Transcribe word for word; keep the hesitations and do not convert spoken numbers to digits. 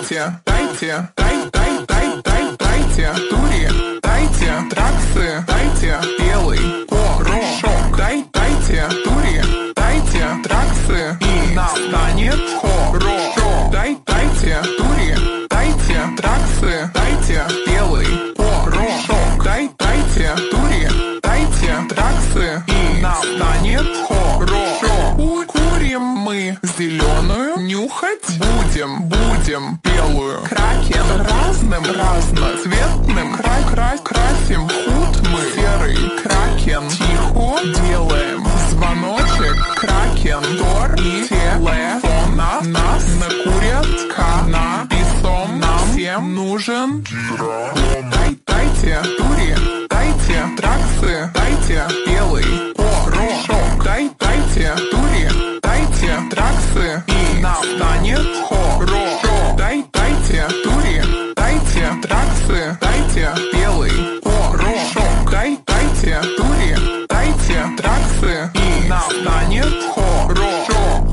дайте, дайте, дай, дай, дай, дай, дайте, тури, дайте, траксы, дайте, белый порошок, дай, дайте, тури, дайте, траксы, и настанет хорошо, дай, дайте, тури, дайте, траксы, дайте, белый порошок, дай, дайте, тури, дайте, траксы, и настанет хорошо. Курим мы зеленую, нюхать будем, будем белую. Кракен разным, разноцветным, край, край, красим худ мы серый. Кракен тихо делаем звоночек, кракен тор и телефон нас, нас накурят каннабисом, нам всем нужен гидрохлам. Дай, дайте, тури, дайте, траксы, дайте, белый порошок, дай, дайте, тури, дайте, траксы, и настанет хорошо. Дай, дайте, тури, дайте, траксы, дайте, белый порошок, дай, дайте, тури, дайте, траксы, и настанет хорошо.